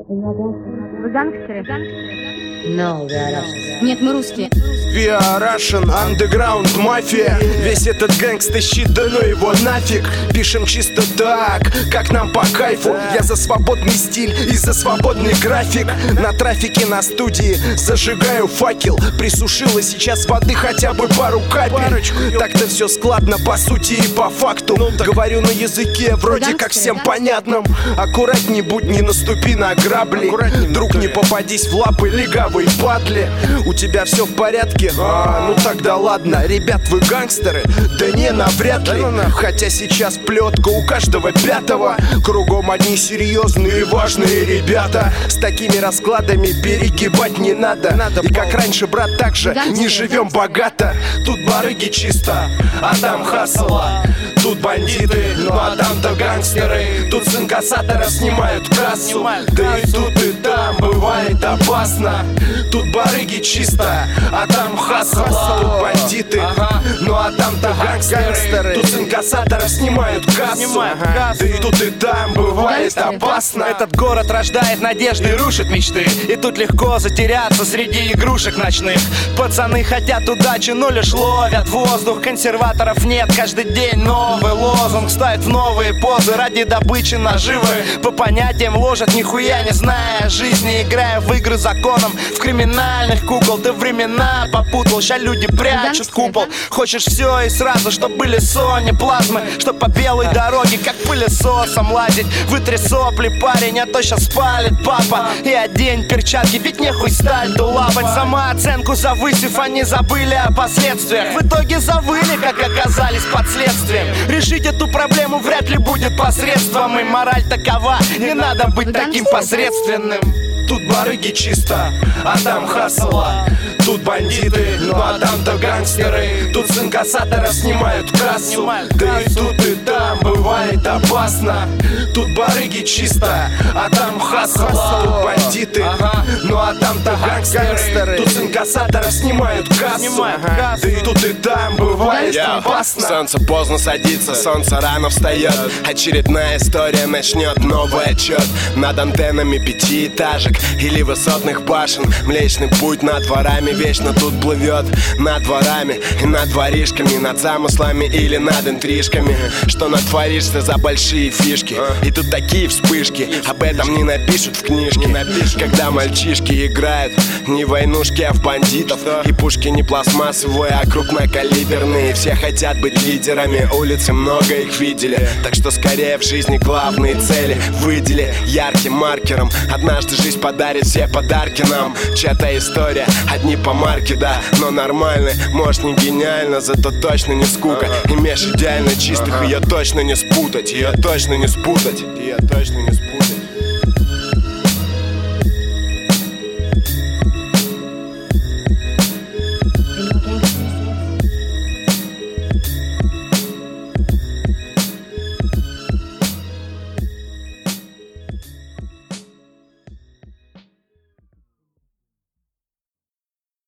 Вы гангстеры? No, we are Russians. Нет, мы русские. We are Russian, underground, мафия. Весь этот гэнгста щит, да ну его нафиг. Пишем чисто так, как нам по кайфу. Я за свободный стиль и за свободный график. На трафике на студии зажигаю факел. Присушила сейчас воды хотя бы пару капель. Так-то все складно по сути и по факту. Говорю на языке вроде как всем понятном. Аккуратней будь, не наступи на грабли. Друг, не попадись в лапы легавой падли. У тебя все в порядке? Ну тогда ладно. Ребят, вы гангстеры? Да не, навряд ли. Хотя сейчас плетка у каждого пятого. Кругом одни серьезные и важные ребята. С такими раскладами перегибать не надо. И как раньше, брат, так же не живем богато. Тут барыги чисто, а там хасла. Тут бандиты, ну а там-то гангстеры. Тут с инкассаторов снимают кассу. Да и тут и там бывает опасно. Тут барыги чисто, а там хасла. Тут бандиты, ну а там-то гангстеры. Тут с инкассаторов снимают кассу. Да и тут и там бывает опасно. Этот город рождает надежды и рушит мечты. И тут легко затеряться среди игрушек ночных. Пацаны хотят удачи, но лишь ловят воздух. Консерваторов нет, каждый день новый лозунг. Ставят в новые позы ради добычи наживы. По понятиям ложат, нихуя не зная жизни. Играя в игры законом, в криминальных кукол. Ты времена попутал, ща люди прячут купол. Хочешь все и сразу, чтоб были Sony плазмы. Чтоб по белой дороге, как пылесосом лазить. Вытри сопли, парень, а то щас спалит папа. И одень перчатки, ведь нехуй сталь дулапать. Самооценку завысив, они забыли о последствиях. В итоге завыли, как оказались под следствием. Решить эту проблему вряд ли будет посредством. И мораль такова, не надо быть таким посредственным. Тут барыги чисто, а там хасла. Тут бандиты, ну а там-то гангстеры. Тут с инкассаторов снимают кассу. Да и тут и там бывает опасно. Тут барыги чисто, а там хасла. Тут бандиты, ну а там-то гангстеры. Тут с инкассаторов снимают кассу. Да и тут и там бывает опасно. Солнце поздно садится, солнце рано встает. Очередная история начнет новый отчет. Над антеннами пятиэтажек или высотных башен. Млечный путь над дворами вечно тут плывет. Над дворами и над воришками, над замыслами или над интрижками. Что натворишься за большие фишки. И тут такие вспышки, об этом не напишут в книжке. Когда мальчишки играют не в войнушки, а в бандитов. И пушки не пластмассовые, а крупнокалиберные. Все хотят быть лидерами, улицы много их видели. Так что скорее в жизни главные цели выдели ярким маркером. Однажды жизнь подарит все подарки нам. Чья-то история, одни по марке, да, но нормально. Может не гениально, зато точно не скука. И меж идеально чистых ее точно не спутать. Ее точно не спутать. Ее точно не спутать.